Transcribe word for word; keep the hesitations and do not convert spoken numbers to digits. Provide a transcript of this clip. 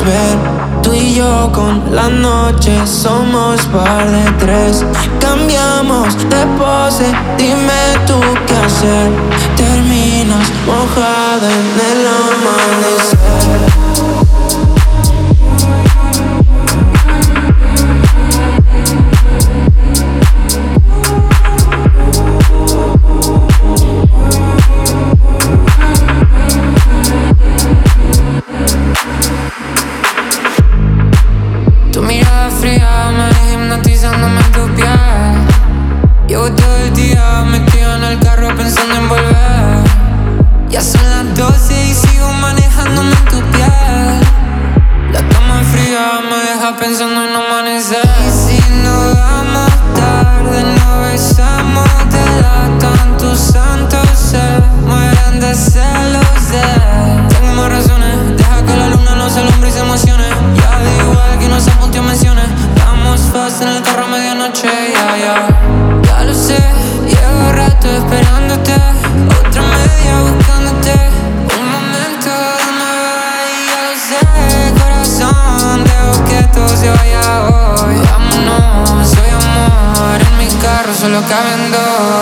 ver. Tú y yo con la noche somos par de tres. Cambiamos de pose, dime tú qué hacer. Terminas mojada en el amanecer. Tu mirada fría me hipnotizándome en tu piel. Llevo todo el día metido en el carro pensando en volver. Ya son las doce y sigo manejándome en tu piel. La cama fría me deja pensando en amanecer. Y si nos vamos tarde, no besamos. Delatan tus santos, se mueren de celos de. Tengo más razones, deja que la luna nos alumbre y se emocione. Ya da igual que nos apunte o mencione. Vamos fast en el carro a medianoche, ya, ya. Ya lo sé, llevo rato esperándote. Otra media buscándote. Un momento, dame y ya lo sé. Corazón, dejo que todo se vaya hoy. Vámonos, soy amor. En mi carro solo caben dos.